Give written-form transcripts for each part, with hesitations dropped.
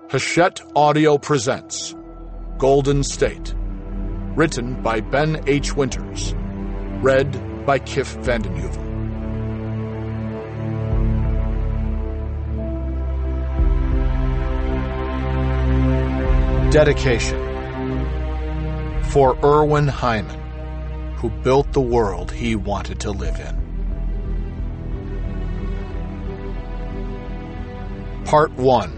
Hachette Audio presents Golden State. Written by Ben H. Winters. Read by Kif Vanden Heuvel. Dedication. For Erwin Hyman, who built the world he wanted to live in. Part 1.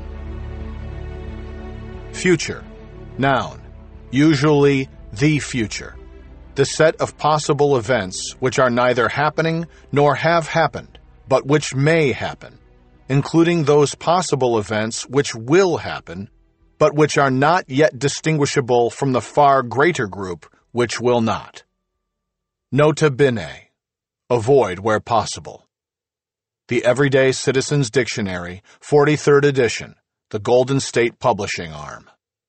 Future. Noun. Usually the future. The set of possible events which are neither happening nor have happened, but which may happen, including those possible events which will happen, but which are not yet distinguishable from the far greater group which will not. Nota bene. Avoid where possible. The Everyday Citizen's Dictionary, 43rd edition, the Golden State Publishing Arm.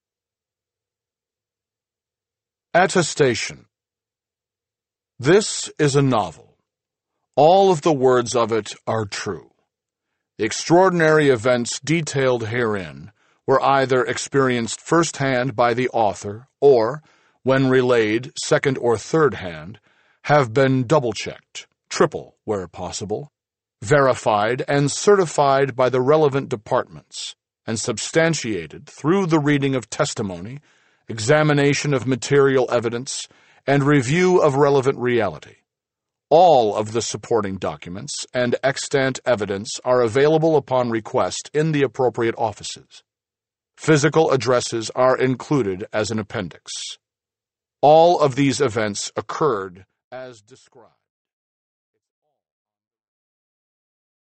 Attestation. This is a novel. All of the words of it are true. The extraordinary events detailed herein were either experienced firsthand by the author or, when relayed second or third hand, have been double-checked, triple where possible, verified and certified by the relevant departments, and substantiated through the reading of testimony, examination of material evidence, and review of relevant reality. All of the supporting documents and extant evidence are available upon request in the appropriate offices. Physical addresses are included as an appendix. All of these events occurred as described.